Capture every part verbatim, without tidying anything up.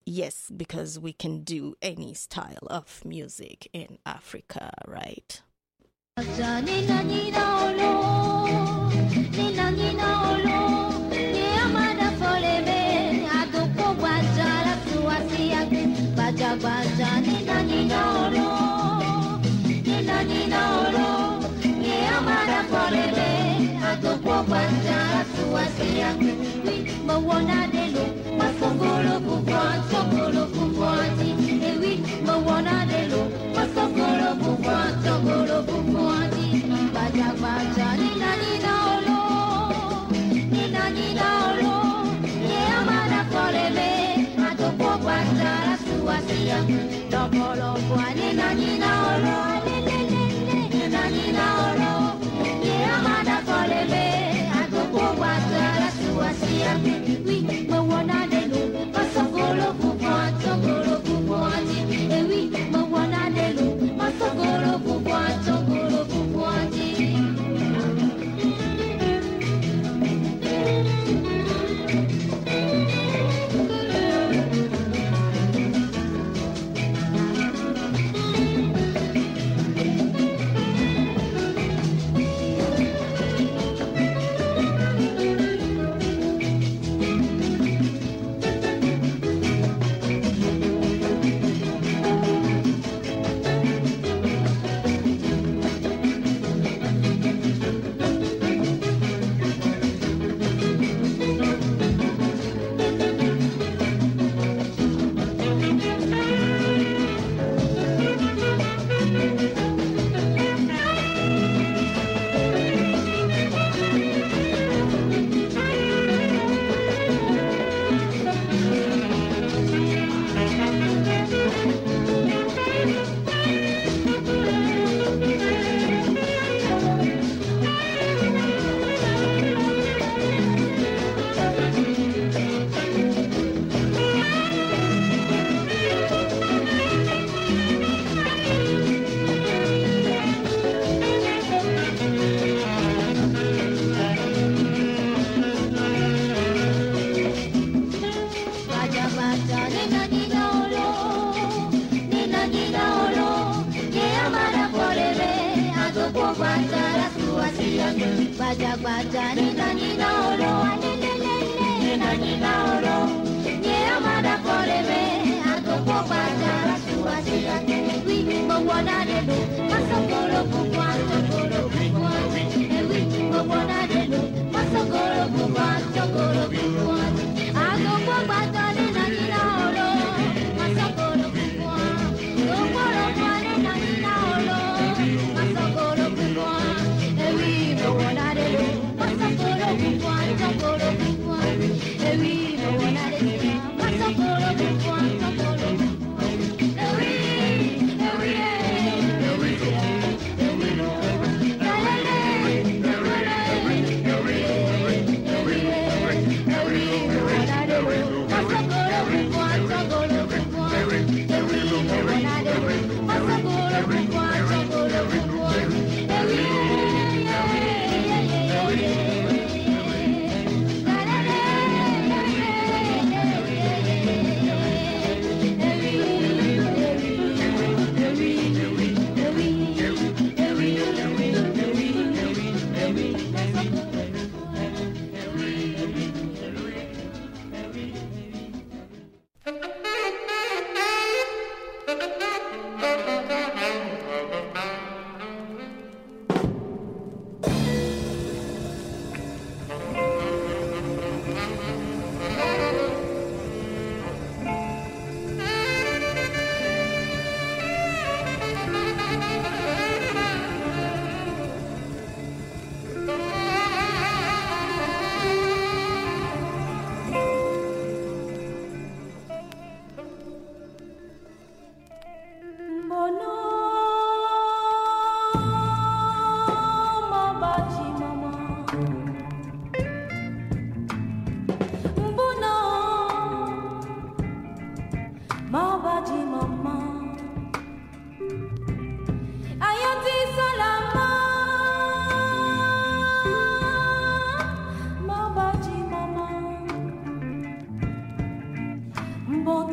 yes, because we can do any style of music in Africa, right? But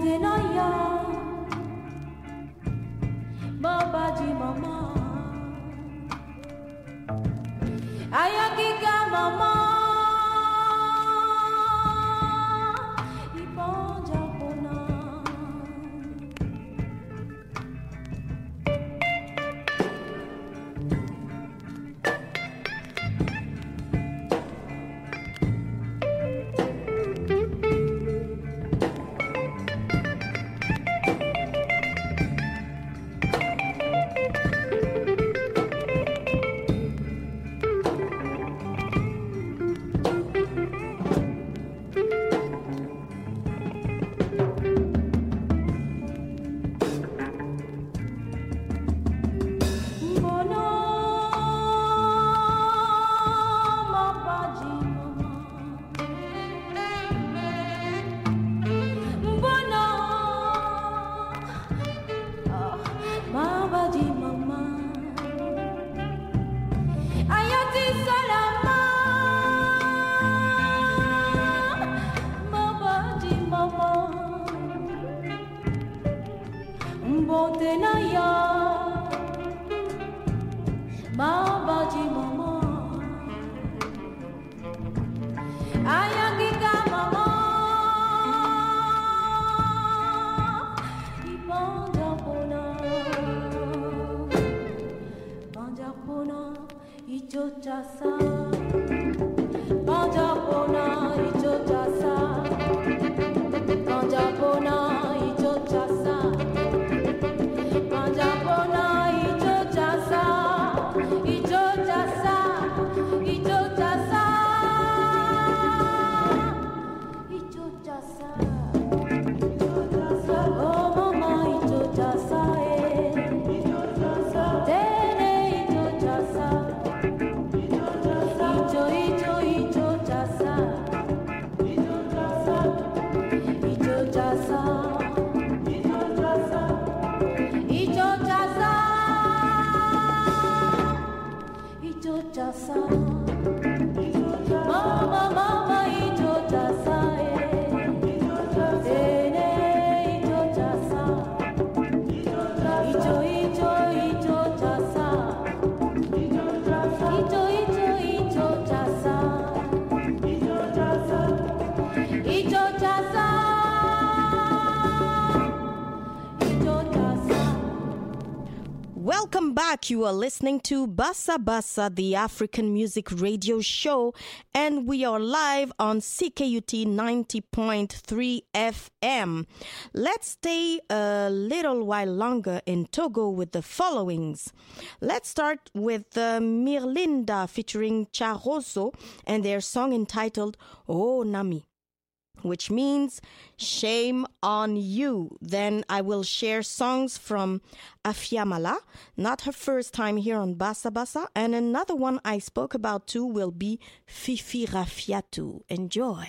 Welcome back. You are listening to Bassa Bassa, the African Music Radio Show, and we are live on C K U T ninety point three F M. Let's stay a little while longer in Togo with the followings. Let's start with uh, Mirlinda featuring Charoso and their song entitled Oh Nami, which means shame on you. Then I will share songs from Afiamala, not her first time here on Bassa Bassa, and another one I spoke about too will be Fifi Rafiatu. Enjoy.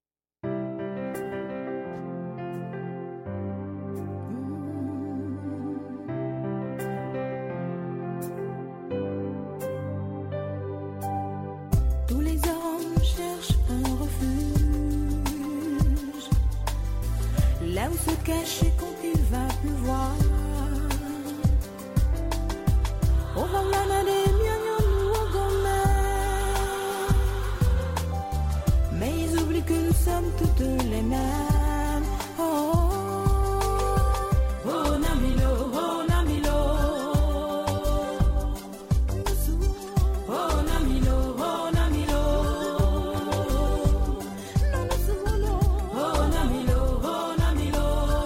Tous les hommes cherchent un refuge, là où se cacher quand il va pleuvoir. Au Valana des mignons ou au Gomé, mais ils oublient que nous sommes toutes les mêmes. Oh, oh, oh, Namilo, oh, Namilo. Oh, Namilo, oh, Namilo. Oh, Namilo, oh, Namilo.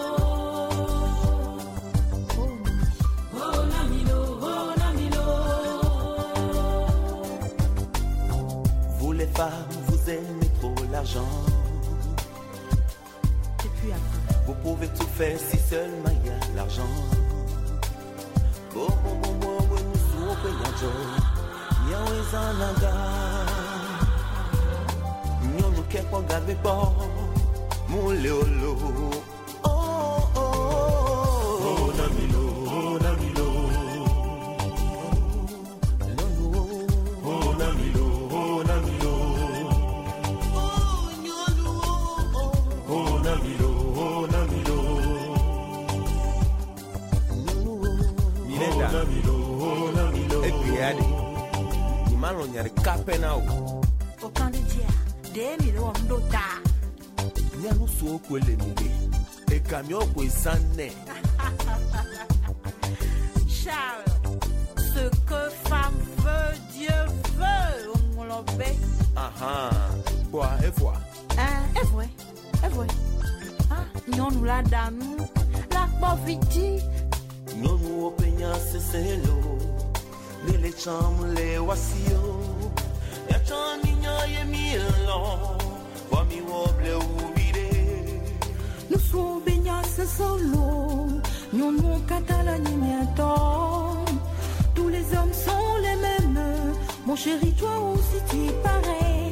Oh, Namilo, oh, Namilo. Vous les femmes, vous aimez trop l'argent. Et puis après, Vous pouvez tout faire si seulement il y a l'argent. Oh, oh, oh, oh, oh, nous sommes payants. Yahweh en anga. Nous nous qu'est-ce garder pas. Moulé au lot. Oh, oh, oh. Oh, Namilo, oh, Namilo. Oh, Namilo, oh, Namilo. Oh, Namilo, oh, Namilo. Namilo, Namilo. Et puis, allez, il m'a l'on y a le capenao. Au candidat, des mille d'ota. N'y a nous sous quoi les mille. Et camion quoi s'en est. Charles, ce que femme veut, Dieu veut. On l'a fait. Ah ah, quoi, et voilà. Ah, et vrai, et vrai. Ah, non, nous la dame, la pauvreté. Non, nous, peña, c'est celo. Les les chambres, les wasio. Ya chan niña ye milo. Wa mi woble ubire. Nous sommes baignés solo. Nous nous catalani miatom. Tous les hommes sont les mêmes. Mon chéri, toi aussi tu es pareil.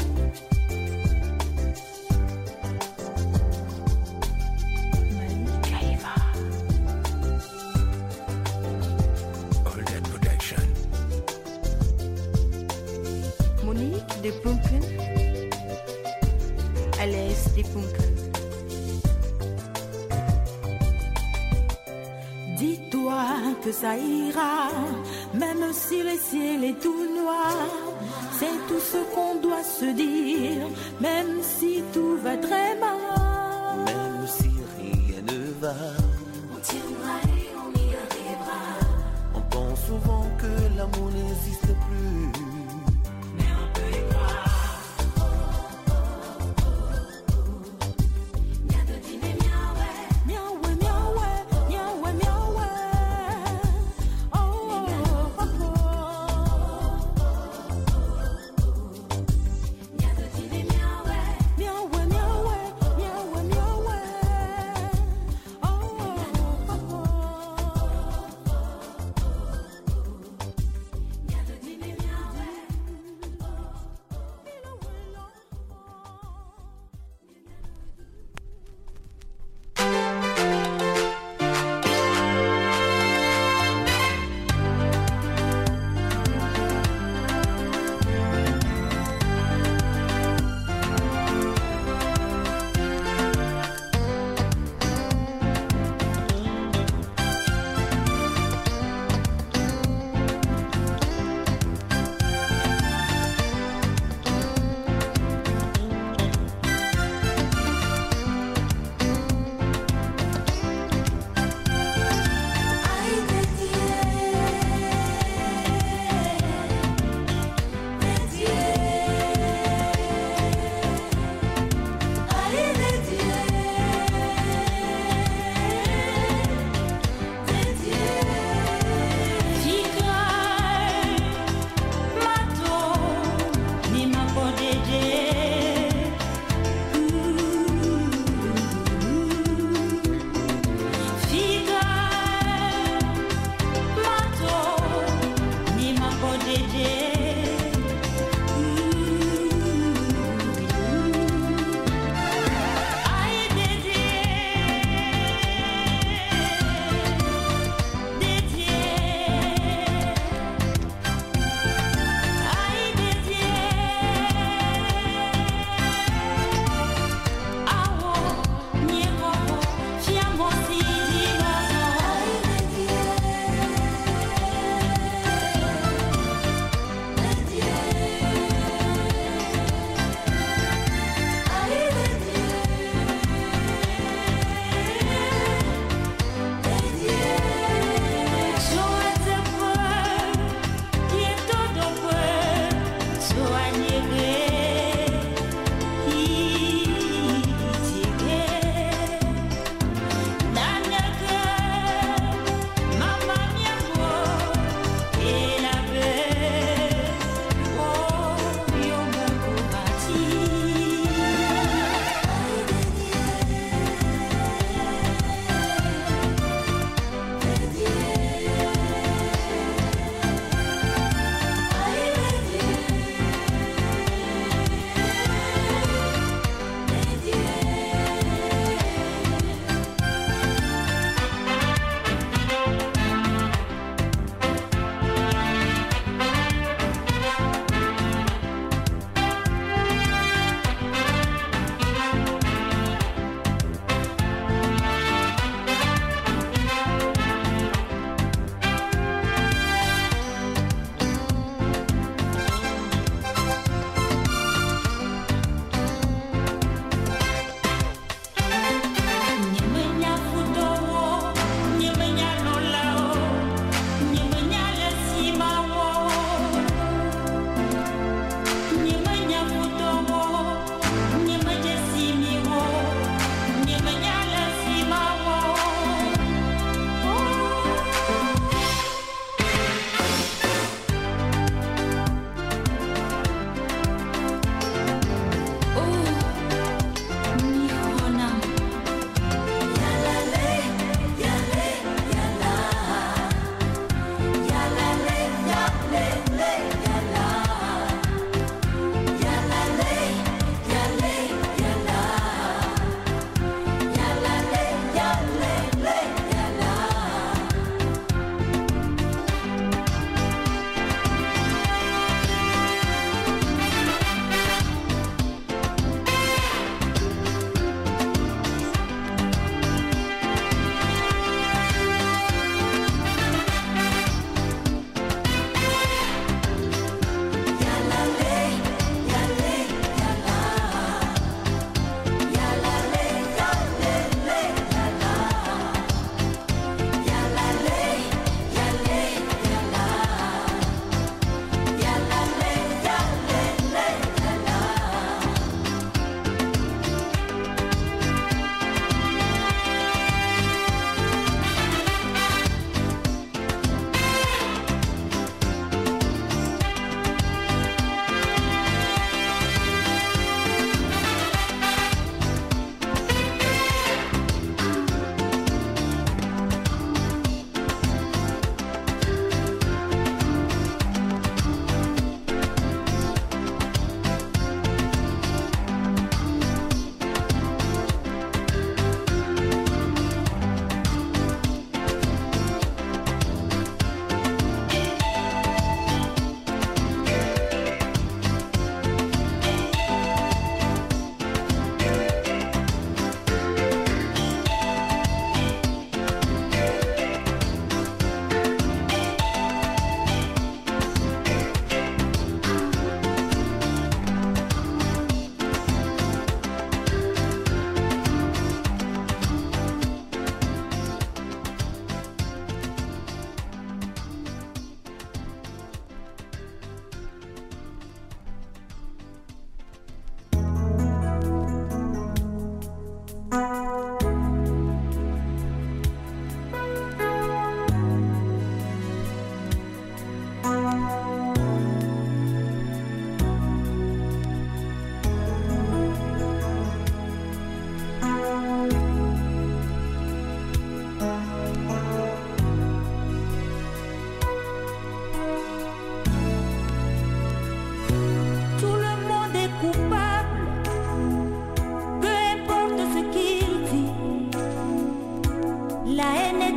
De Punken, Alice de Punken. Dis-toi que ça ira, même si le ciel est tout noir. C'est tout ce qu'on doit se dire, même si tout va très mal. Même si rien ne va, on tiendra et on y arrivera. On pense souvent que l'amour n'existe plus.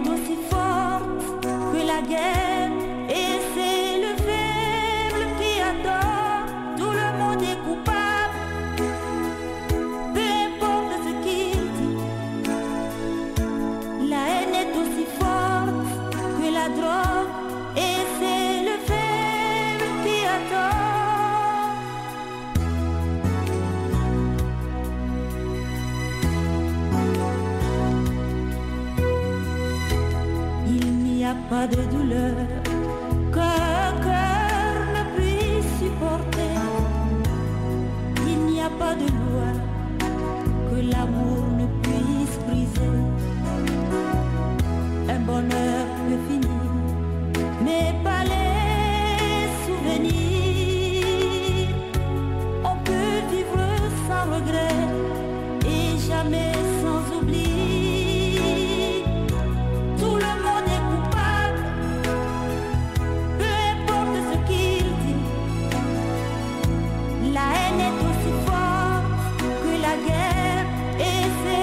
est aussi forte que la guerre, et c'est le faible qui adore. Tout le monde est coupable, peu importe ce qu'il dit. La haine est aussi forte que la drogue, et c'est le faible qui adore. Il n'y a pas de douleur qu'un cœur ne puisse supporter. Il n'y a pas de loi que l'amour ne puisse briser. Un bonheur peut finir, mais pas les souvenirs. On peut vivre sans regret et jamais sans oubli. Tout le monde est coupable, peu importe ce qu'il dit. La haine est aussi forte que la guerre, et c'est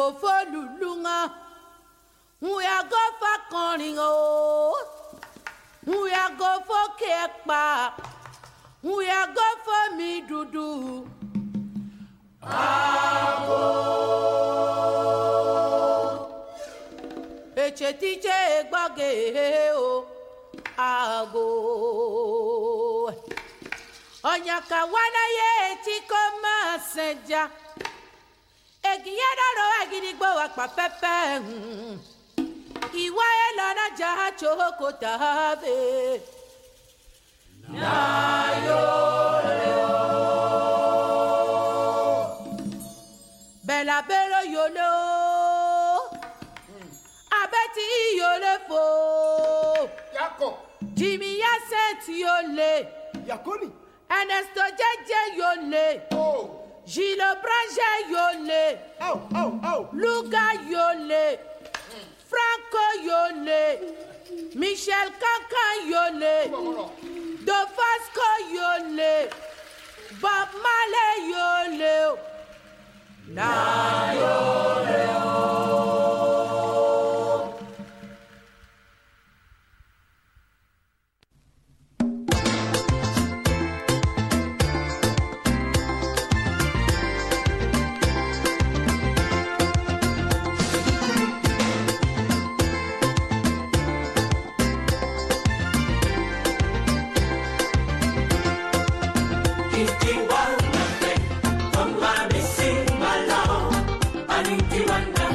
go for lulunga. We are go for calling oh. We are go for kekpa. We are go for me dudu. Ago. Eche tiche gbage o. Ago. Onyaka wana ye chiko masenja. Egiyada ro agidigbo akpa pepe. Iwa elana jaha choko tabe. Na yo leo. Bella bella yolo. Abeti yole fo. Yako. Jimmy Yasset yole. Yakoni. Ernesto Jeje yole. Oh. Gilles Branche yole. Oh, oh, oh. Luga yole. Franco yole. Michel Kankan yole. Dofasco yole. Bob Marley yole. Na yole. One, one,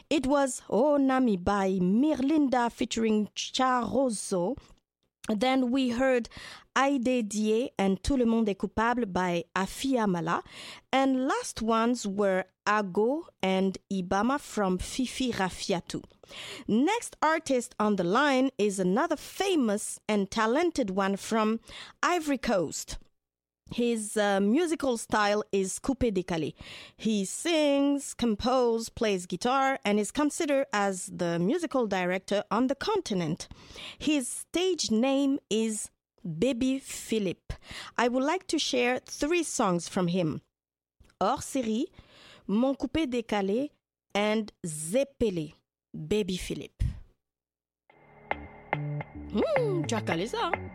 It was Oh Nami by Mirlinda featuring Charozo. Then we heard Aïdé Dié and Tout le monde est coupable by Afia Mala. And last ones were Ago and Ibama from Fifi Rafiatou. Next artist on the line is another famous and talented one from Ivory Coast. His uh, musical style is coupé décalé. He sings, composes, plays guitar, and is considered as the musical director on the continent. His stage name is Baby Philip. I would like to share three songs from him. Hors série, Mon coupé décalé, and Zépélé, Baby Philip. Hmm, tu as calé ça, hein?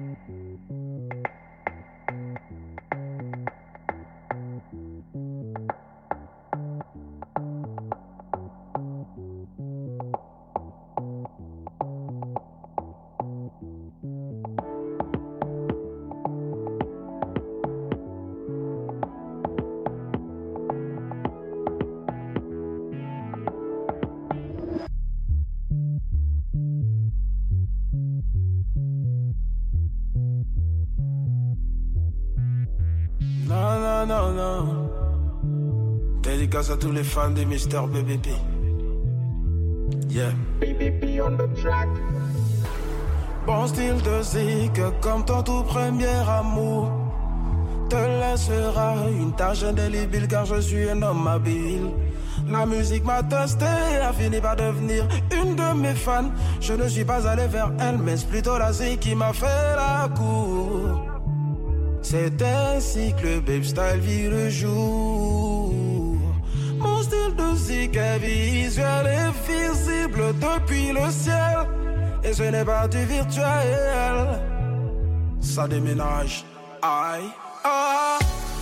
Non, non. Dédicace à tous les fans de mister B B P. Yeah. B B P on the track. Bon style de zik, comme ton tout premier amour, te laissera une tâche indélébile car je suis un homme habile. La musique m'a testé, a fini par devenir une de mes fans. Je ne suis pas allé vers elle, mais c'est plutôt la zik qui m'a fait la cour. C'est ainsi que le babe style vit le jour. Mon style de zik est visuel et visible depuis le ciel. Et ce n'est pas du virtuel. Ça déménage. Aïe. Ah.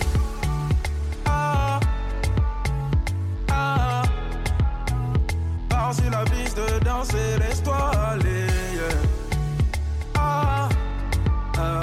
Ah. Ah. Par sur la piste de danser, laisse-toi aller. Yeah. Ah. Ah.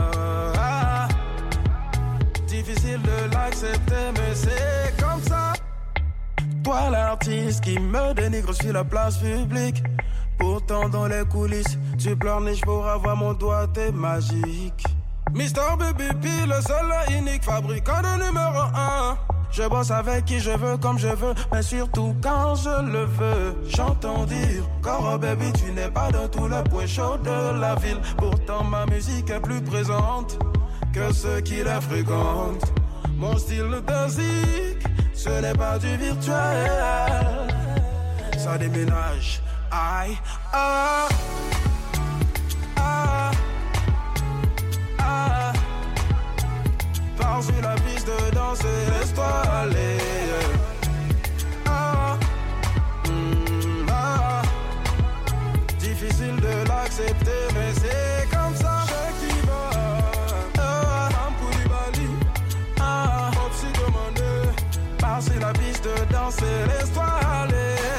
Difficile de l'accepter, mais c'est comme ça. Toi l'artiste qui me dénigre sur la place publique. Pourtant dans les coulisses, tu pleurniches pour avoir mon doigt, t'es magique. mister B B P, le seul et unique fabricant de numéro un. Je bosse avec qui je veux, comme je veux, mais surtout quand je le veux. J'entends dire, Coro baby, tu n'es pas dans tout le point chaud de la ville. Pourtant ma musique est plus présente que ceux qui la fréquentent. Mon style de zik, ce n'est pas du virtuel. Ça déménage. Aïe, ah, ah, ah. Pars sur la piste de danse et laisse-toi aller. Ah, mm, ah. Difficile de l'accepter, mais c'est comme ça. Je qui va, ah, Koulibaly, ah, Popsi demandé. Pars sur la piste de danse et laisse-toi aller.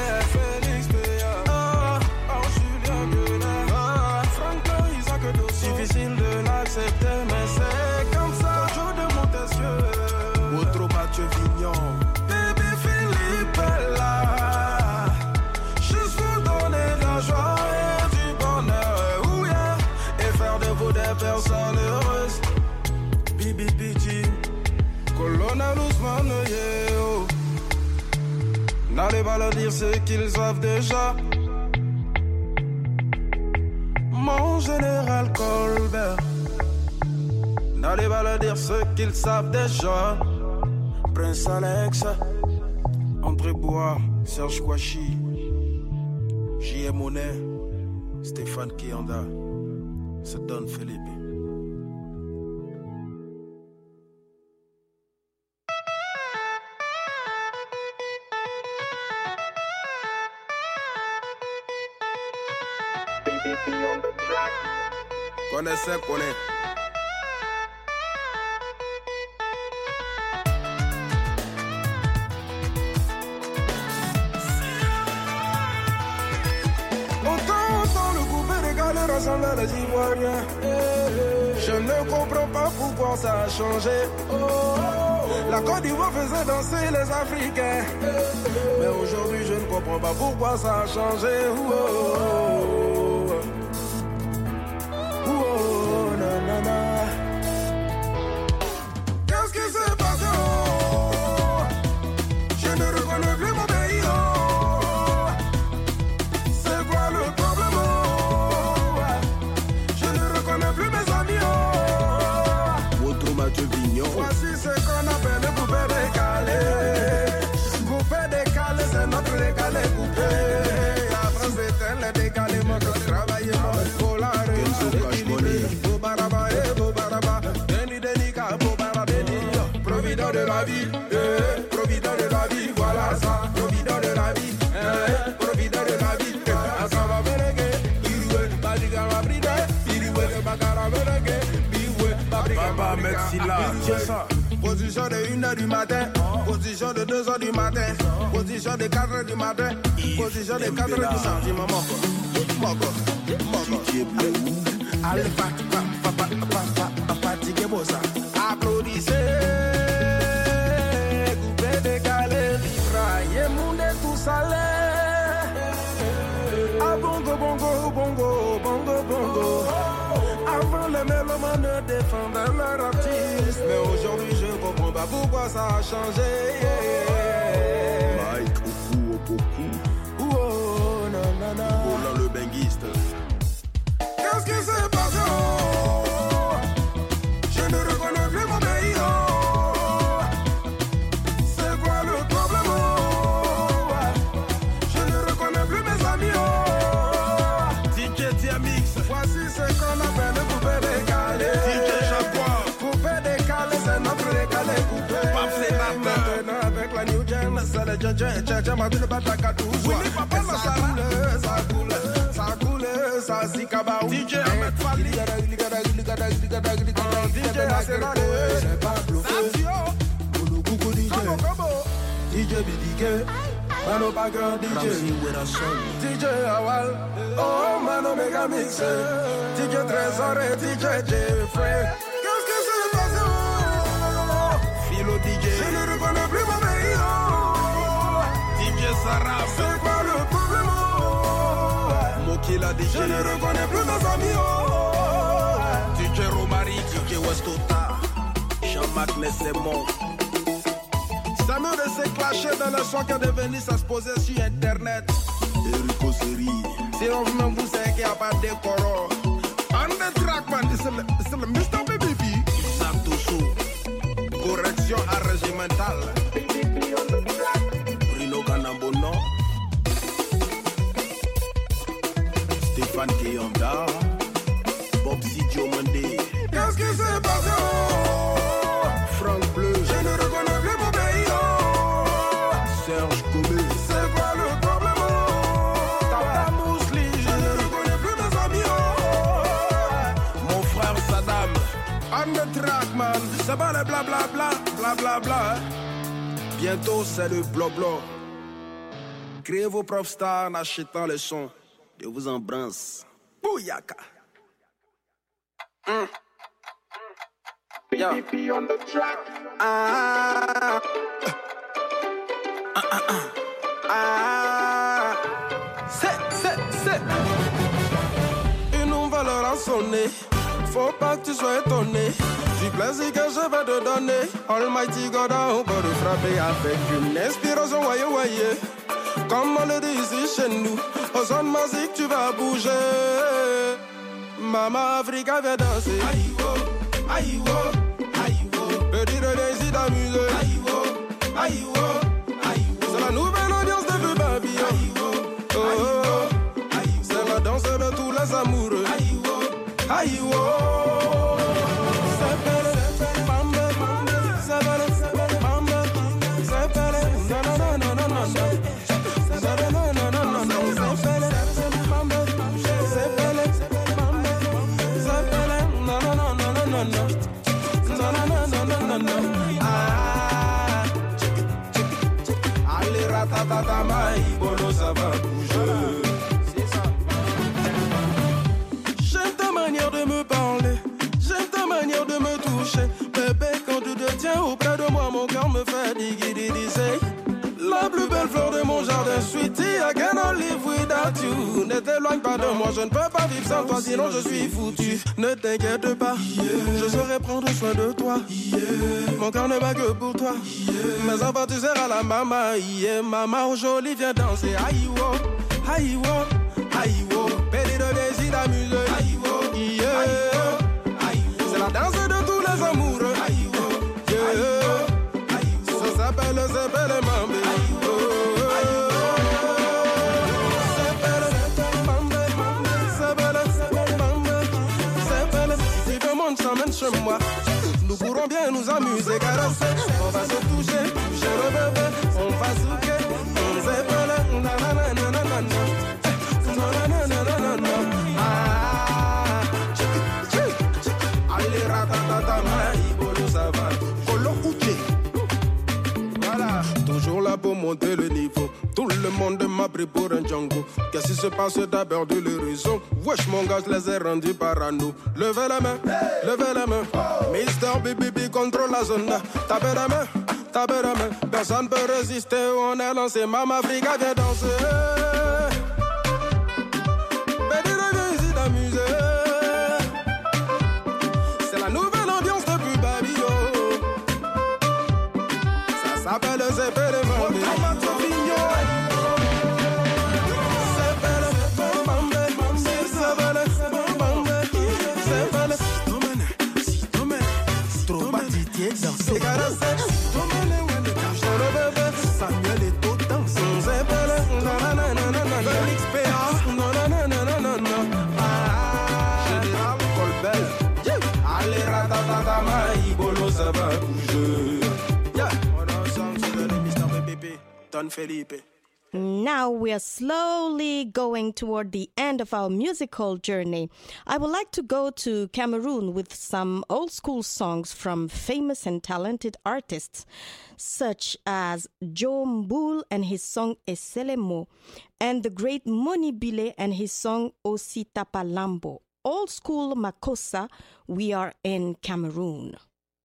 Difficile de l'accepter, mais c'est comme ça. Jour de Montesquieu, Outro Mathieu Vignon, Baby Philippe est là. Juste pour donner de la joie et du bonheur, oh yeah. Et faire de vous des personnes heureuses. Bibi Piti, Colonel Ousmane, yeah, oh. N'allez pas leur dire ce qu'ils savent déjà. Mon général Colbert, n'allez pas leur dire ce qu'ils savent déjà. Prince Alex, André Bois, Serge Kouachi, J M Monet, Stéphane Kianda, c'est Don Philippe. Connaissez, connaît. Autant, autant le coupé décalé ressemble à les Ivoiriens. Je ne comprends pas pourquoi ça a changé. Oh, La Côte d'Ivoire faisait danser les Africains. Mais aujourd'hui je ne comprends pas pourquoi ça a changé. Oh, oh, oh. Oh, oh, nanana. Qu'est-ce qui s'est passé? Oh, je ne reconnais plus mon pays. Oh, c'est quoi le problème? Oh, je ne reconnais plus mes amis. Oh, Autre Mathieu Vignon. Voici ce qu'on appelle le coupé décalé. Coupé décalé, c'est notre décalé coupé. Après c'est le décalé, moi que je travaille, moi pour la provident de la vie, eh, provident de la vie, voilà ça, provident de la vie, eh, provident de la vie, eh, asava berege, iriwe, badiga mabride, iriwe, bakara berege, biwe, babriga Baba Mexila, tiens ça. Position de une heure du matin, position de deux heures du matin, position de quatre heures du matin, position de quatre heures du samedi, maman, moko, moko, allez, papa, papa, papa, fatigué, bossa, applaudissez. Salé. Ah bongo bongo bongo bongo bongo. Avant les mélomanes ne défendaient leur artiste, mais aujourd'hui je comprends pas pourquoi ça a changé. Mike Oku Opoku. Oh nanana. Roland le benguiste. Qu'est-ce qui s'est passé? Oh, je ne reconnais plus mon pays. Oh, c'est quoi le problème? Voici ce qu'on appelle le coupé décalé. D J Jaguar. Coupé décalé, c'est notre décalé coupé. Maintenant avec la new gen, c'est le djeng djeng djeng djeng. M'a dit le bataka douze. Oui, papa, ça coule, ça coule, ça coule, ça zikabaou. D J Ahmed Fali. D J Arsenal, j'ai pas bluffé. Koulou coucou D J. D J B D K. Mano background D J, D J Awal, oh Mano Mega Mix, D J Trésor et D J Jeffrey. Qu'est-ce que c'est passé? Philo D J. Je ne reconnais plus mon pays. D J Sarah. C'est quoi le problème? Mokila D J. Je ne reconnais plus mes amis. D J Romari, D J Westota, Jean-Marc Nessemon. Ça me laissait clasher dans le son qui est devenu, ça se posait sur internet. Erico Seri. Si on veut même vous savez qu'il n'y a pas de décor. On the track man, c'est le, c'est le mister B B B. Santoso. Correction arrégimentale. Bruno Ganambono. Stéphane Keyanda. Bob Sidio Mandé. Qu'est-ce qui s'est passé? Franck Bleu. Je ne reconnais plus mon pays. Serge Gomez. C'est quoi le problème? Tata Mousli. Je ne reconnais plus mes amis. Mon frère Saddam. On the track man. C'est pas le blablabla, blablabla. Bientôt c'est le blabla. Créez vos propres stars en achetant les sons. Je vous embrasse. Bouyaka. Mm. Yeah. B B on the track. Ah. Ah, ah, ah. Ah. C'est, c'est, c'est. Une nouvelle heure a sonné. Faut pas que tu sois étonné du plaisir que je vais te donner. Almighty God a encore frappé avec une inspiration, voyez, voyez. Comme on le dit ici chez nous, au son de musique tu vas bouger. Maman Africa vient danser. Aïe-wo, aïe-wo, aïe-wo. Le dire ici d'amuser. Aïe-wo, aïe-wo, aïe-wo. C'est la nouvelle audience de Vieux Babylon. Aïe-wo, aïe-wo, aïe-wo. C'est la danse de tous les amoureux. Aïe-wo, aïe-wo. Allez, ratatata, maïbolo, ça va bouger. J'aime ta manière de me parler, j'aime ta manière de me toucher. Bébé, quand tu te tiens auprès de moi, mon cœur me fait diggy-diggy-say. La plus belle fleur de mon jardin, sweetie, I cannot live without you. Ne t'éloigne pas de moi, je ne peux pas vivre sans toi, sinon je suis foutu. Ne t'inquiète pas, yeah. Je saurai prendre soin de toi. Yeah. Mon cœur ne bat que pour toi. Yeah. Mes enfants, tu seras la maman. Yeah. Maman jolie, viens danser. Aïe-wo, aïe-wo, aïe-wo. Pédé de désir d'amuser. Aïe-wo, yeah. Aïe-wo. C'est la danse de tous les amoureux. Aïe-wo, yeah. Aïe-wo. Ça s'appelle, ça s'appelle Mambe. Chez moi, nous pourrons bien nous amuser, caresser. On va se toucher, toucher le bébé. On va souquer, on s'épelle. Nananananana. Nananananana. Ah, allez, ratatata, maïbolo, ça va. Colo couché. Voilà, toujours là pour monter le niveau. Tout le monde m'a pris pour un Django. Qu'est-ce qui se passe d'abord de l'horizon? Wesh mon gars, je les ai rendus parano. Levez la main, hey, levez la main. Oh. Mister B B B contrôle la zone. Tapez la main, tapez la main. Personne peut résister, on est lancé. Mama Africa vient danser. Bédé viens ici d'amuser. C'est la nouvelle ambiance depuis Babio. Ça s'appelle le Zépé de Mambe. C'est caressé, Samuel est tout dans son zépele. Félix P A, Général Colbert. Allez, ratatata, maïbolo, ça va bouger. On est ensemble sur le mister B B B, Don Felipe. Now we are slowly going toward the end of our musical journey. I would like to go to Cameroon with some old school songs from famous and talented artists, such as Joe Mboul and his song Eselemo, and the great Moni Bile and his song Osi Tapalambo. Old school Makossa, we are in Cameroon.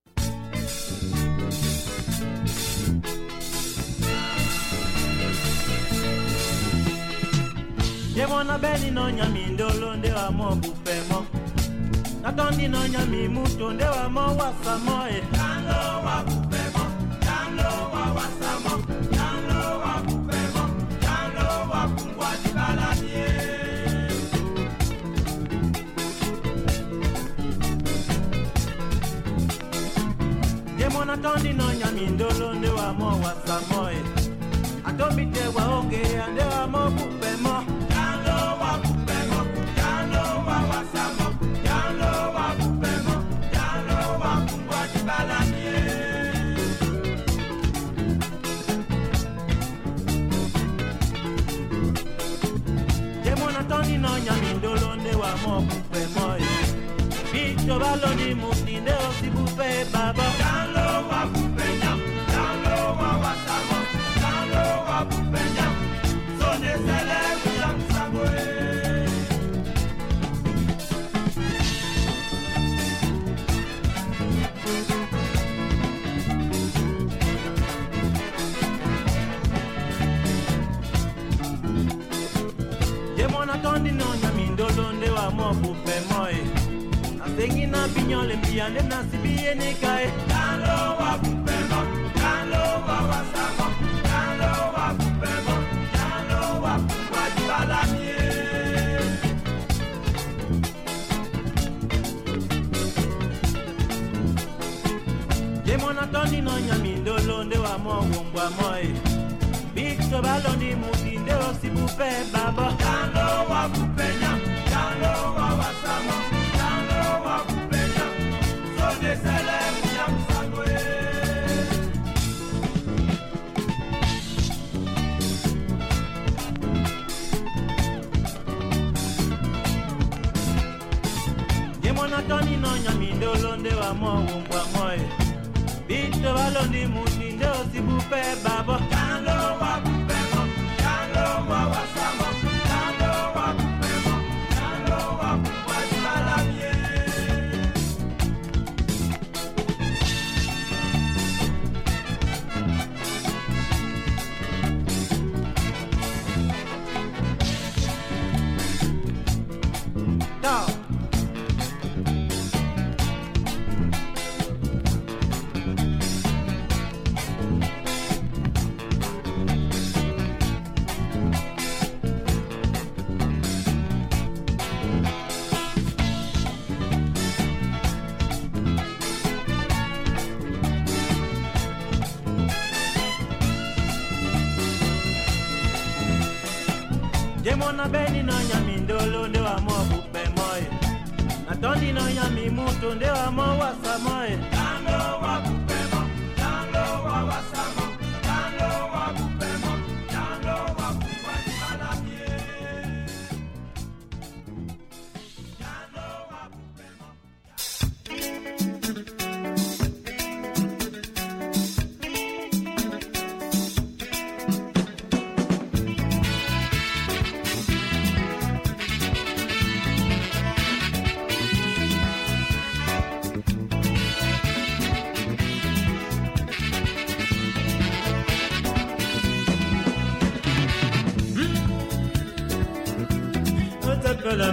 Je wana beni no nyami ndolo nde wa mo bufemo. Natondi no nyami muto nde wa mo wasamo e. Dano wa bufemo, dano wa wasamo, dano wa bufemo, dano wa kungwa dibaladie. Je wana tondi no nyami ndolo nde wa mo wasamo e. Atomite wa oge ande wa mo bufemo. Tony no nyami ndolo nde wa mo bupe moy. Bicho baloni muti nde o si bupe baba. Dalo wa bupe nyam, dalo wa wasamo, dalo wa bupe nyam. Sone sele nyam saboe. Tondi no nyami ndolo nde wa mo bupe moy. Asengi na binyo le mbiande na sibiye ne kai. Dalo wa bupe mo, dalo wa wasamo, dalo wa bupe mo, dalo wa kwa dibalamie. Demona tondi no nyami ndolo nde wa mo wombwa moy. Bito baloni muti nde o si bupe baba. Dalo wa bupe nyam, dalo wa wasamo, dalo wa bupe nyam. Sone sele nyam sagoe. Yemona toni no nyami ndolo nde wa mo wombwa moy. Bito baloni muti nde o si bupe baba. Dalo wa bupe mo, dalo wa wasamo, dalo wa bupe mo, dalo wa kwa dibalamie. Demona beni no nyami ndolo nde wa mo bupe moye. Natondi no nyami mutu nde wa mo wasa moye. Dano wa bupe mo, dano wa wasa mo, dano wa bupe mo, dano wa bupe malamie. Dano wa bupe mo. La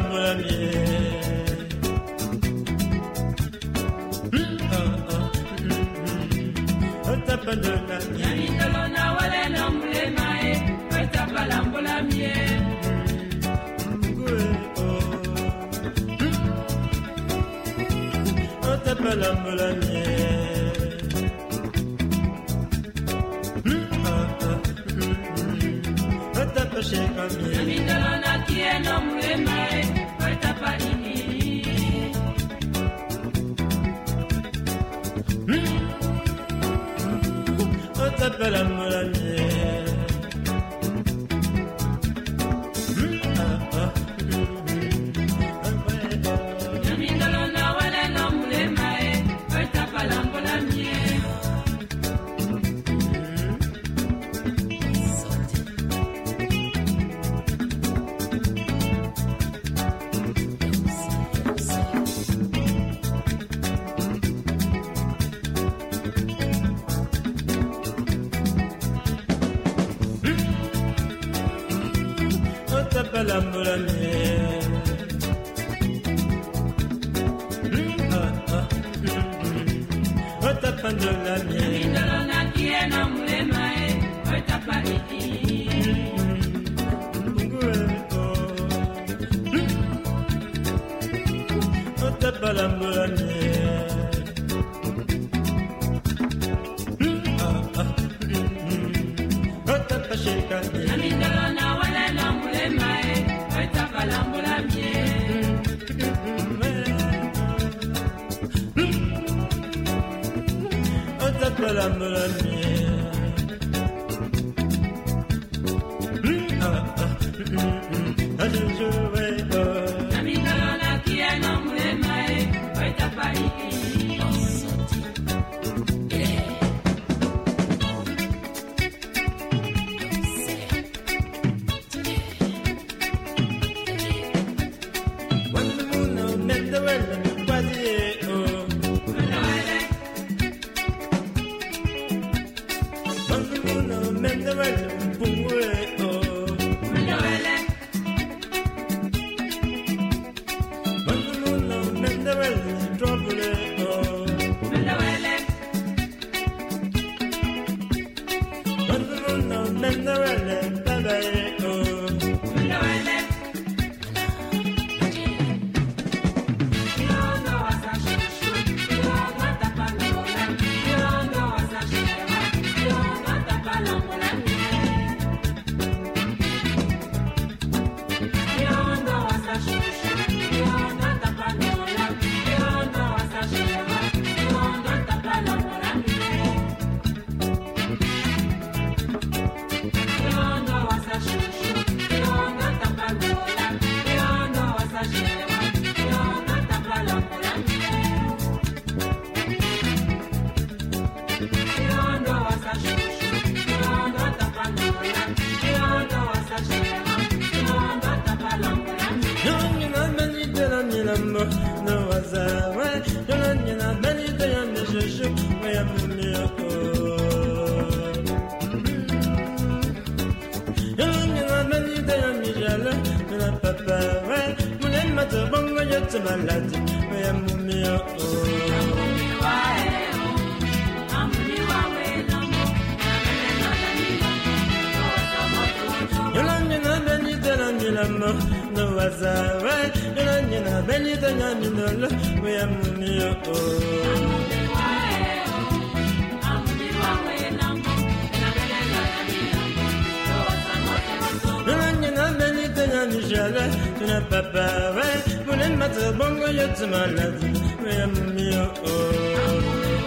jala, tu n'as pas paré. Pour les matins, bon, il y a du malade. Mais mieux, oh.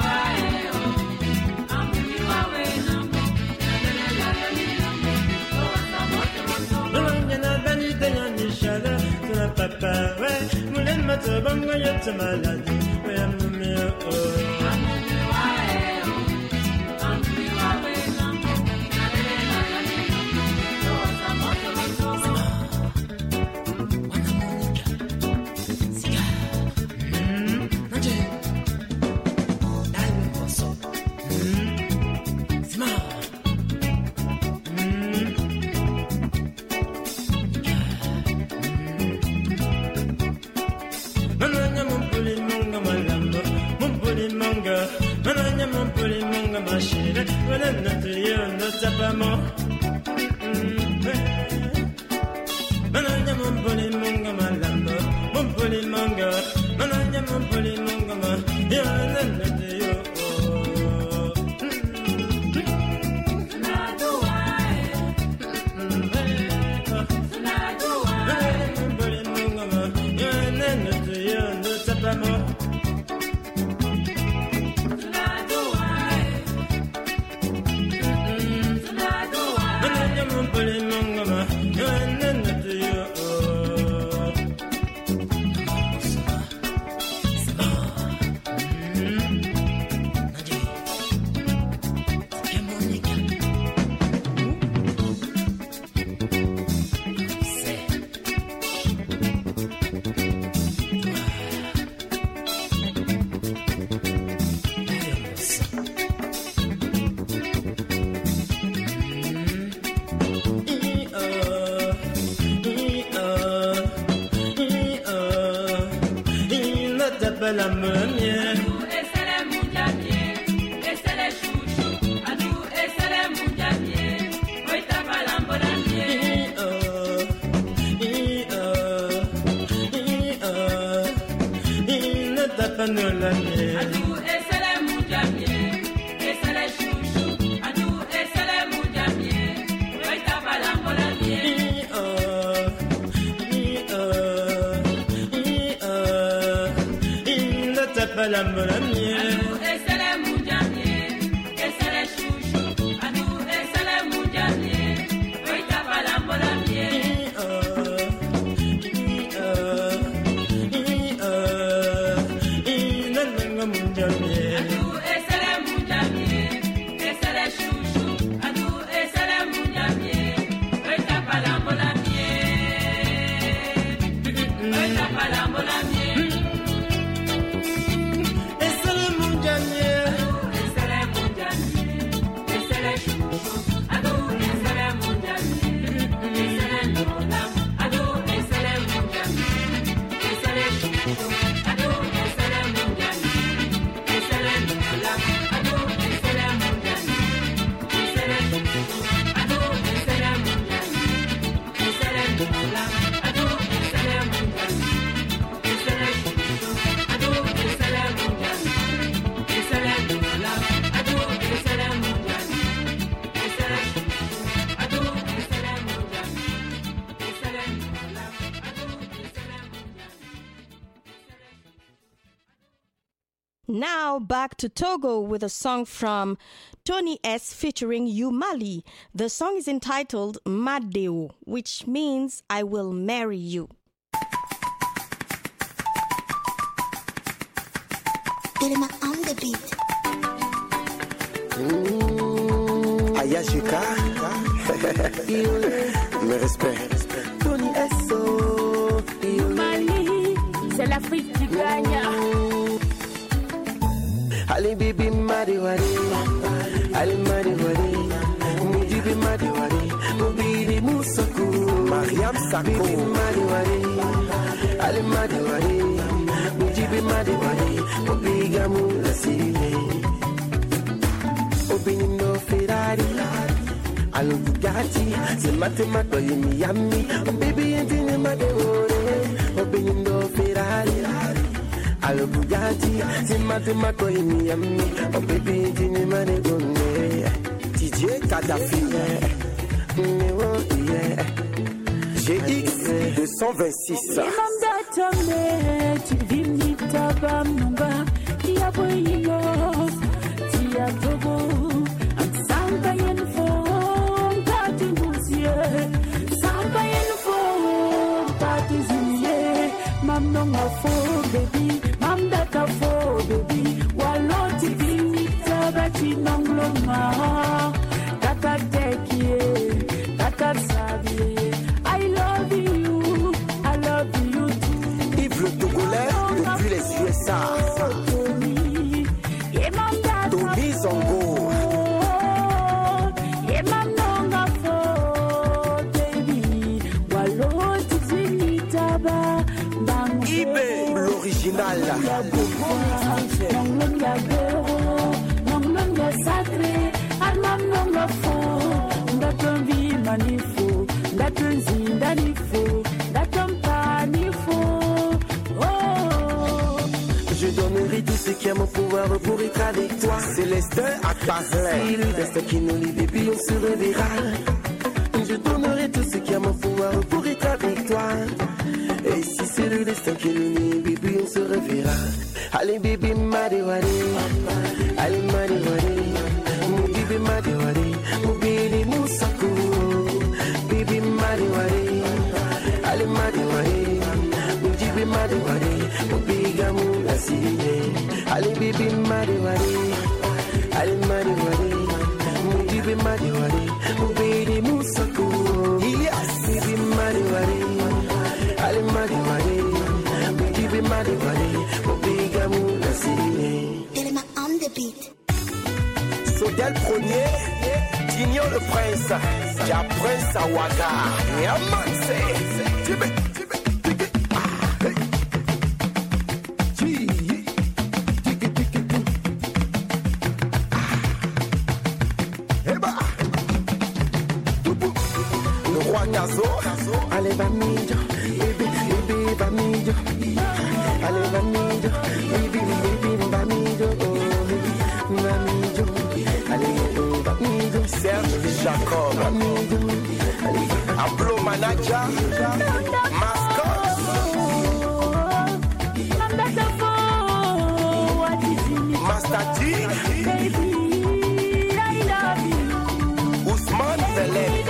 Papa, ouais, moulin de matin, bon, il y a de maladie, mais à mon mieux, oh. La meunière. Et c'est les moudjamiers, et c'est les chouchous. À nous, et c'est les moudjamiers. Oui, t'as pas l'ambolamier. Il ne t'a pas nous la mienne. À nous, et c'est les moudjamiers, et c'est les chouchous. À nous, et c'est les moudjamiers. Oui, t'as pas l'ambolamier. La meunière. Et c'est les moudjamiers, et c'est les chouchous. À nous, et c'est les moudjamiers. Oui, t'as pas la molamier. À nous, et c'est les moudjamiers, et c'est les chouchous. À nous, et c'est les moudjamiers. Oui, t'as pas la molamier. Oui, t'as pas la molamier. Now back to Togo with a song from Tony S featuring Yumali. The song is entitled Madeo, which means I will marry you. Delma on the beat. Mmh, Ayashika. Me respect. Tony S. Yumali, c'est l'Afrique qui gagne. Ali bibi madi wari, Ali madi wari, Mujibi madi wari, Mubiri musaku, Mariam Sako, bibi madi wari, Ali madi wari, Mujibi madi wari, Mubiga mulasile, Obini no Ferrari, Alu Bugatti, Se matemato in Miami, Baby entine madi wari, Obini no Ferrari. Allo Bugatti, c'est mathémato in Miami. Oh baby, tu ne m'as pas donné. D J Kadhafi, numéro yeah. G X, cent vingt-six. Mam no ma fo baby, mam data fo baby. Waloti vinita bati nangloma, tata teki, tata sabi. I love you, I love you too. Yves le Togolais depuis les U S A. Tony, yeah mam data. Tony Zongo. Yeah mam no ma fo baby, waloti vinita ba. Ibe, l'original. Je donnerai tout ce qui est mon pouvoir pour être avec toi. Célestin à Paris. Si le destin qui nous lie, baby, on se reverra. Je donnerai tout ce qui est mon pouvoir pour être avec toi. Et si c'est le destin qui nous lie, baby, on se reverra. Allez, baby, madiwari. Allez, madiwari. Mon baby, madiwari. Mon baby, moussako. Baby, madiwari. Allez, madiwari. Mon baby, madiwari. Mon baby, gamou, la signe. Allez, baby, madiwari. Allez, madiwari. Mon baby, madiwari. Mon baby, moussako. Yes, baby, madiwari. Allez, madi, madi, mon Dieu, madi, madi, mon big amour, la signe. Tellement on the beat. Sodel premier, Dignon le prince, Dia prince à Ouaga, et à Manse, Tibé, Tibé, Tibé, ah, hey. Ti, Tiki, Tiki, Tiki, ah, Eba, le roi Gazo, allez, va midjo. Bamijo, allez Bamijo, baby, baby, Bamijo, oh, Bamijo, allez Bamijo, Serge Jacob, Bamijo, allez, Ablo Manaja, Mascot, Master G, baby, I love you, Ousmane Velay.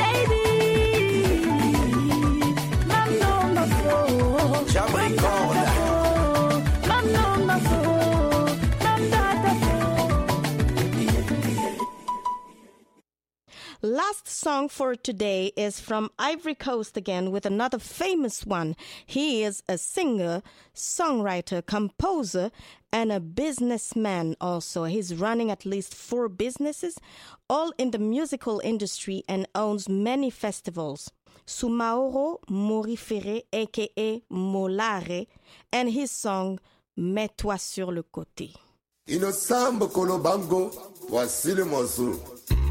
Last song for today is from Ivory Coast again with another famous one. He is a singer, songwriter, composer, and a businessman also. He's running at least four businesses, all in the musical industry, and owns many festivals. Soumaoro Morifere, aka Molare, and his song Mets-toi sur le côté. Inosambo Kolobango, voici le morceau.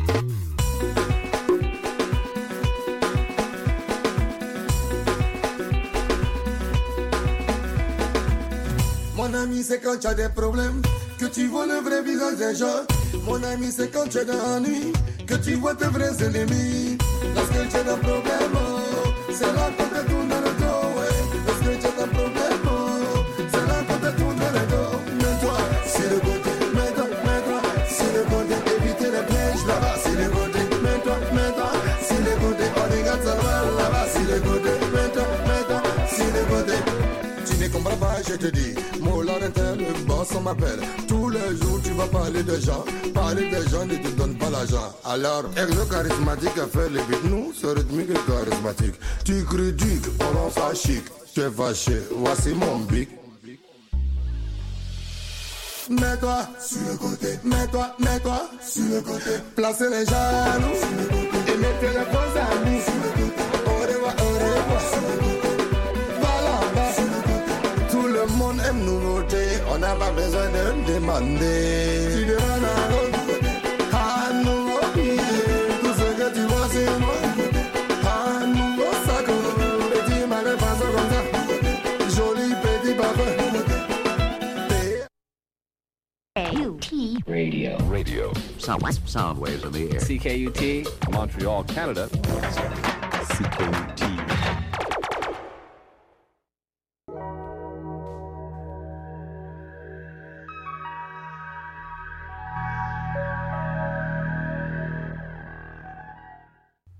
Mon ami, c'est quand tu as des problèmes que tu vois le vrai visage des gens. Mon ami, c'est quand tu es dans l'ennui que tu vois tes vrais ennemis. Lorsque tu as des problèmes, c'est là qu'on te tourne le dos. Ouais. Lorsque tu as des problèmes, c'est là qu'on te tourne le dos. Mets-toi sur le côté, mets-toi, mets-toi sur le côté. Évitez les pièges là-bas sur le côté. Mets-toi, mets-toi sur le côté. On regarde ça là-bas sur le côté. Mets-toi, mets-toi sur le côté. Tu ne comprends pas, je te dis. Le boss on m'appelle. Tous les jours tu vas parler de gens. Parler des gens ne te donne pas l'argent. Alors, exo charismatique à faire les beats. Nous, ce rythmique et charismatique. Tu critiques, on rend ça chic. Tu es fâché, voici mon bic. Mets-toi sur le côté. Mets-toi, mets-toi sur le côté. Placez les jaloux sur le côté. Et mettez les bons amis sur le côté. Au revoir, au revoir sur le côté. Le monde aime nous noter, on n'a pas besoin de demander. Tu demandes à l'autre, à nouveau billet. Tout ce que tu vois c'est moi. À nouveau sac, petit malin passe comme ça. Joli petit papa. U T Radio. Radio. Sound, sound waves in the air. C K U T, Montreal, Canada. C K U T.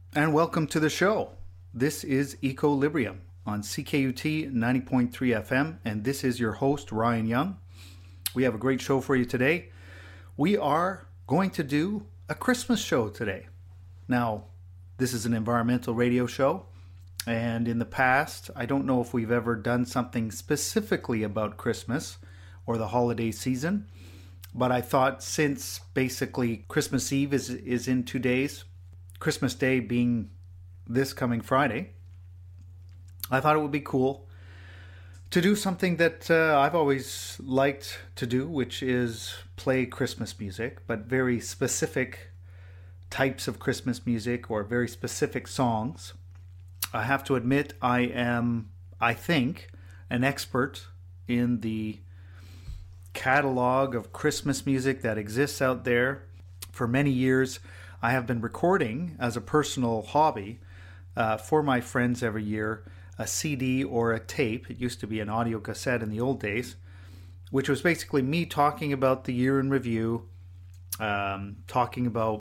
And welcome to the show. This is Equilibrium on C K U T ninety point three F M, and this is your host, Ryan Young. We have a great show for you today. We are going to do a Christmas show today. Now, this is an environmental radio show, and in the past, I don't know if we've ever done something specifically about Christmas or the holiday season, but I thought since basically Christmas Eve is, is in two days, Christmas Day being this coming Friday, I thought it would be cool to do something that uh, I've always liked to do, which is play Christmas music, but very specific types of Christmas music or very specific songs. I have to admit I am, I think, an expert in the catalog of Christmas music that exists out there. For many years, I have been recording as a personal hobby uh, for my friends every year a C D or a tape. It used to be an audio cassette in the old days, which was basically me talking about the year in review, um, talking about